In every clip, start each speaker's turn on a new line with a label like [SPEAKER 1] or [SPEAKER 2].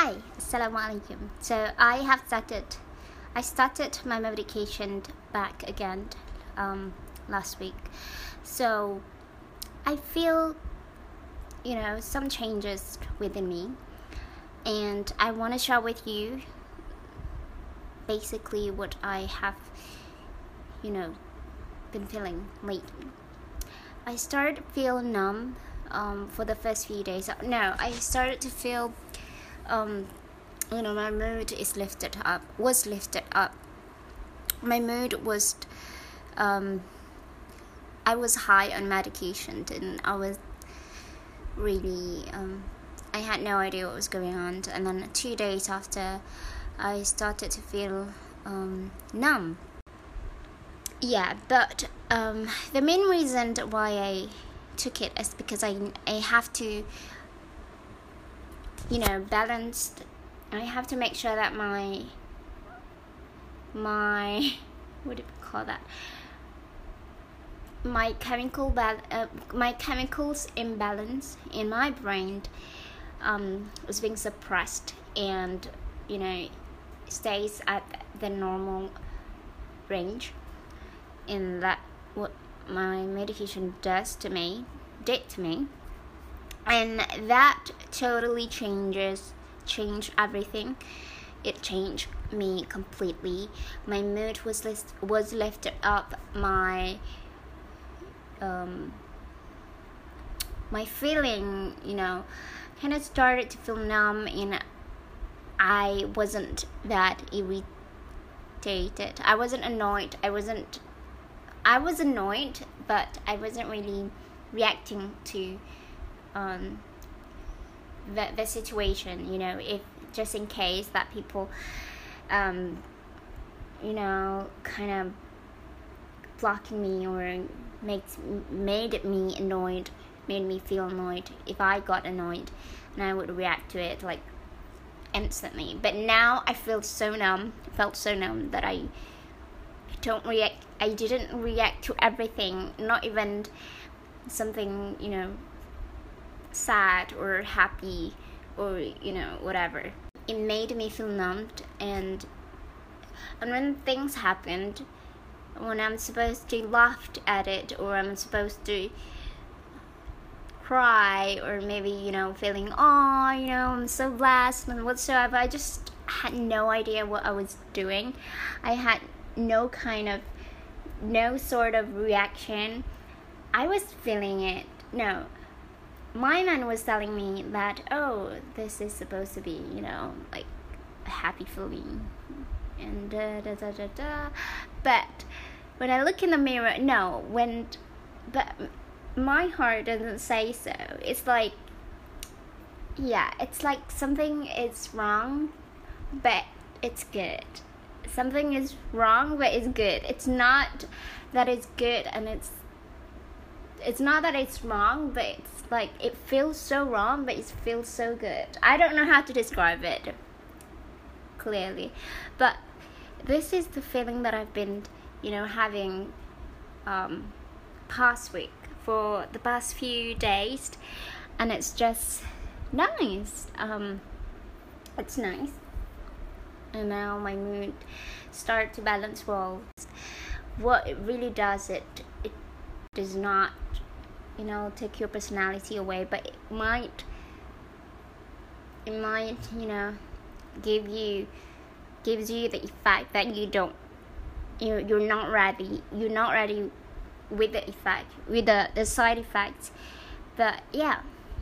[SPEAKER 1] Hi, Assalamu alaikum. So I started my medication back again last week. So I feel, some changes within me, and I want to share with you basically what I have, been feeling lately. I started to feel numb for the first few days. No, I started to feel my mood was lifted up. My mood was I was high on medication, and I was really I had no idea what was going on. And then 2 days after, I started to feel numb. Yeah, but the main reason why I took it is because I have to balance. I have to make sure that my what do you call that, my chemicals imbalance in my brain was being suppressed, and stays at the normal range. And that what my medication did to me, and that totally changed everything. It changed me completely. My mood was lifted up. My feeling, kind of started to feel numb, and I wasn't that irritated. I wasn't annoyed. I was annoyed, but I wasn't really reacting to the situation, if just in case that people kind of blocking me or made me feel annoyed. If I got annoyed, and I would react to it like instantly. But now I felt so numb that I didn't react to everything, not even something sad or happy or whatever. It made me feel numbed, and when things happened, when I'm supposed to laugh at it, or I'm supposed to cry, or maybe feeling I'm so blessed and whatsoever, I just had no idea what I was doing. I had no sort of reaction. I was feeling it. No, my man was telling me that, this is supposed to be, like a happy feeling, and but when I look in the mirror, but my heart doesn't say so. It's like, it's like something is wrong, but it's good. Something is wrong, but it's good. It's not that it's good, and it's not that it's wrong, but it's like it feels so wrong, but it feels so good. I don't know how to describe it clearly, but this is the feeling that I've been having past week, for the past few days, and it's just nice. It's nice, and now my mood start to balance well. What it really does, it does not take your personality away, but it might gives you the effect that you're not ready with the effect, with the side effects. But it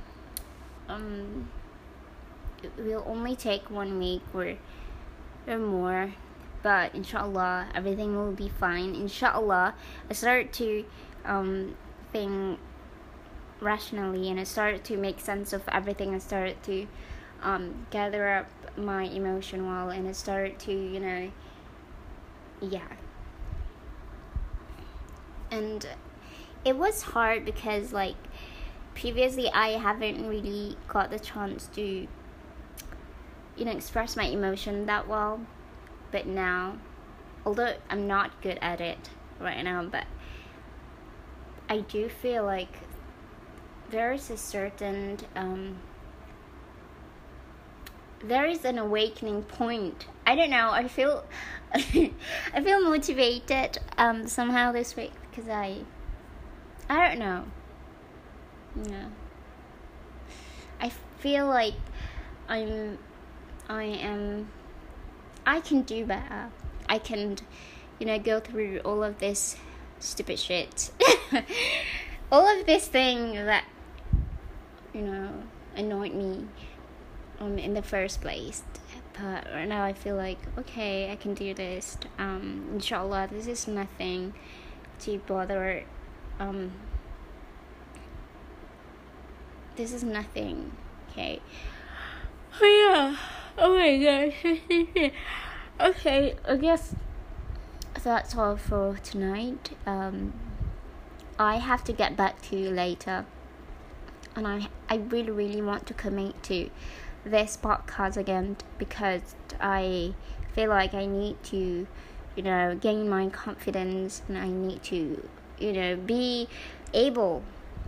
[SPEAKER 1] will only take 1 week or more, but inshallah everything will be fine. Inshallah, I started to think rationally, and I started to make sense of everything. I started to gather up my emotion well, and I started to and it was hard because previously I haven't really got the chance to express my emotion that well. But now, although I'm not good at it right now, but I do feel like there is a certain there is an awakening point. I don't know. I feel I feel motivated somehow this week because I don't know. Yeah. I feel like I can do better. I can, go through all of this stupid shit. All of this thing that, annoyed me in the first place. But right now I feel like, okay, I can do this. Inshallah, this is nothing to bother. This is nothing, okay? Oh yeah. Oh my gosh. Okay, I guess that's all for tonight. I have to get back to you later. And I really, really want to commit to this podcast again because I feel like I need to, gain my confidence, and I need to, be able,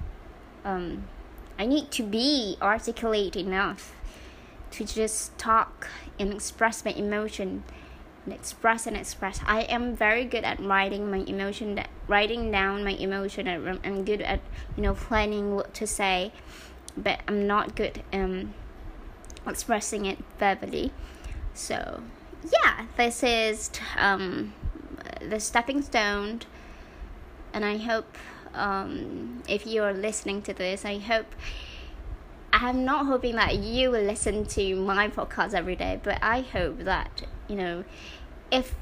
[SPEAKER 1] I need to be articulate enough to just talk and express my emotion and express. I am very good at writing down my emotion. I'm good at, planning what to say, but I'm not good expressing it verbally. So yeah, this is the stepping stone, and I hope if you're listening to this, I'm not hoping that you will listen to my podcast every day, but I hope that, if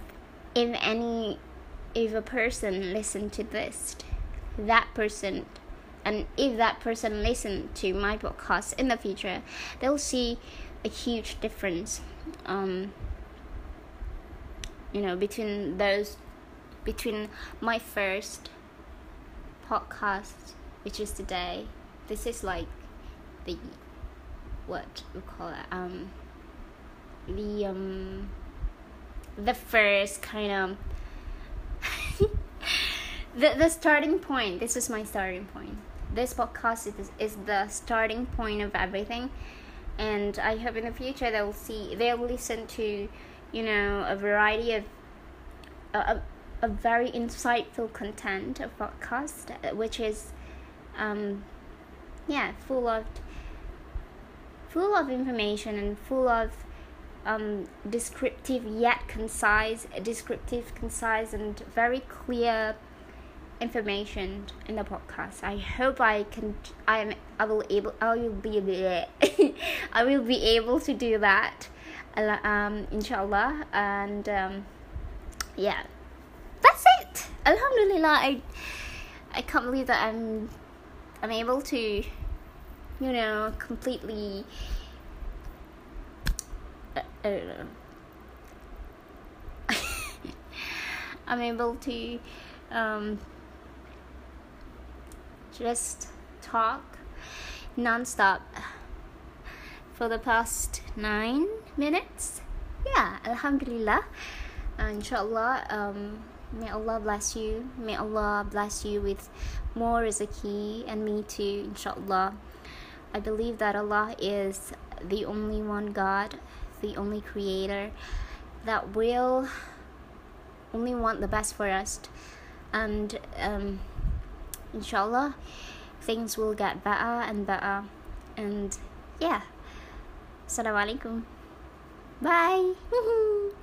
[SPEAKER 1] a person listened to this, that person, and if that person listened to my podcast in the future, they'll see a huge difference, between my first podcast, which is today. This is like the, what we call it, the first kind of the starting point. This is my starting point. This podcast is the starting point of everything, and I hope in the future they'll listen to, a variety of a very insightful content of podcast, which is full of information and full of descriptive yet concise, and very clear information in the podcast. I hope I will be able to do that, inshallah. And yeah, that's it. Alhamdulillah. I can't believe that I'm able to, completely, I don't know. I'm able to just talk non-stop for the past 9 minutes. Yeah, alhamdulillah. Inshallah, may Allah bless you. May Allah bless you with more rizqi, and me too, inshallah. I believe that Allah is the only one God, the only creator, that will only want the best for us. And inshallah, things will get better and better. And yeah, assalamu alaikum. Bye.